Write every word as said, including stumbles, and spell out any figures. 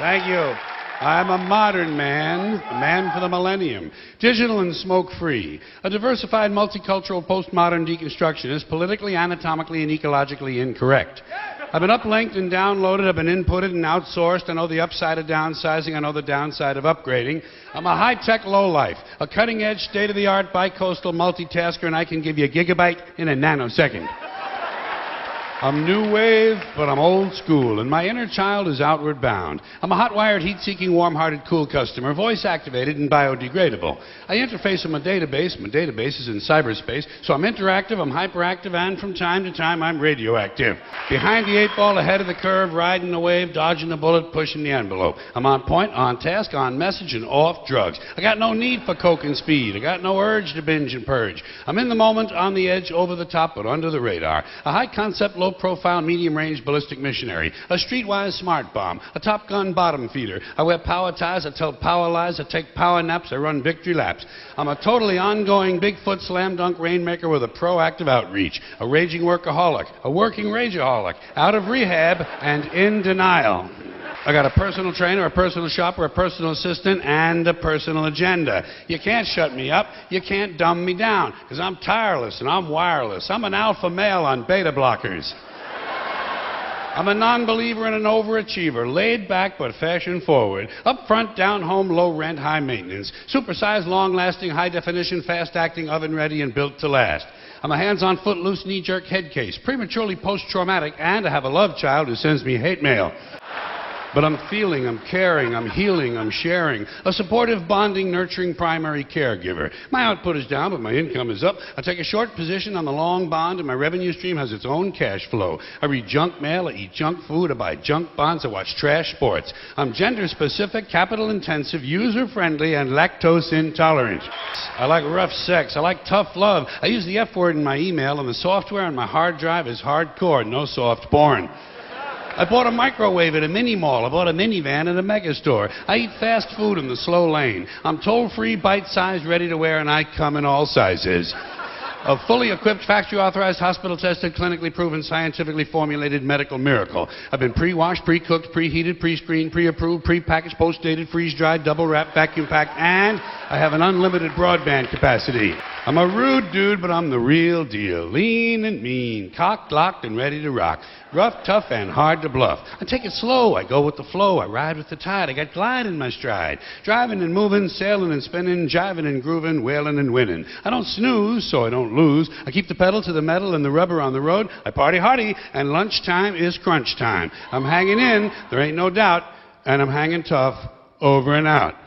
Thank you. I'm a modern man, a man for the millennium. Digital and smoke-free. A diversified, multicultural, postmodern deconstructionist, politically, anatomically, and ecologically incorrect. I've been uplinked and downloaded, I've been inputted and outsourced. I know the upside of downsizing, I know the downside of upgrading. I'm a high-tech lowlife, a cutting-edge, state-of-the-art, bi-coastal multitasker, and I can give you a gigabyte in a nanosecond. I'm new wave, but I'm old school, and my inner child is outward bound. I'm a hot-wired, heat-seeking, warm-hearted, cool customer, voice-activated and biodegradable. I interface with my database. My database is in cyberspace, so I'm interactive, I'm hyperactive, and from time to time, I'm radioactive. Behind the eight ball, ahead of the curve, riding the wave, dodging the bullet, pushing the envelope. I'm on point, on task, on message, and off drugs. I got no need for coke and speed. I got no urge to binge and purge. I'm in the moment, on the edge, over the top, but under the radar. A high-concept, low profile, medium-range ballistic missionary, a streetwise smart bomb, a Top Gun bottom feeder. I wear power ties, I tell power lies, I take power naps, I run victory laps. I'm a totally ongoing Bigfoot slam dunk rainmaker with a proactive outreach, a raging workaholic, a working rageaholic, out of rehab and in denial. I got a personal trainer, a personal shopper, a personal assistant, and a personal agenda. You can't shut me up. You can't dumb me down, because I'm tireless and I'm wireless. I'm an alpha male on beta blockers. I'm a non-believer and an overachiever, laid back but fashion forward, up front, down home, low rent, high maintenance, supersized, long-lasting, high-definition, fast-acting, oven-ready, and built to last. I'm a hands-on, foot-loose, knee-jerk head case, prematurely post-traumatic, and I have a love child who sends me hate mail. But I'm feeling, I'm caring, I'm healing, I'm sharing. A supportive, bonding, nurturing primary caregiver. My output is down, but my income is up. I take a short position on the long bond, and my revenue stream has its own cash flow. I read junk mail, I eat junk food, I buy junk bonds, I watch trash sports. I'm gender-specific, capital-intensive, user-friendly, and lactose-intolerant. I like rough sex. I like tough love. I use the F word in my email, and the software on my hard drive is hardcore, no soft porn. I bought a microwave at a mini mall. I bought a minivan at a mega store. I eat fast food in the slow lane. I'm toll-free, bite-sized, ready-to-wear, and I come in all sizes. A fully equipped, factory-authorized, hospital-tested, clinically proven, scientifically formulated medical miracle. I've been pre-washed, pre-cooked, preheated, pre-screened, pre-approved, pre-packaged, post-dated, freeze-dried, double-wrapped, vacuum-packed, and I have an unlimited broadband capacity. I'm a rude dude, but I'm the real deal. Lean and mean, cocked, locked, and ready to rock. Rough, tough, and hard to bluff. I take it slow. I go with the flow. I ride with the tide. I got glide in my stride. Driving and moving, sailing and spinning, jiving and grooving, wailing and winning. I don't snooze, so I don't lose. I keep the pedal to the metal and the rubber on the road. I party hardy, and lunchtime is crunch time. I'm hanging in, there ain't no doubt, and I'm hanging tough, over and out.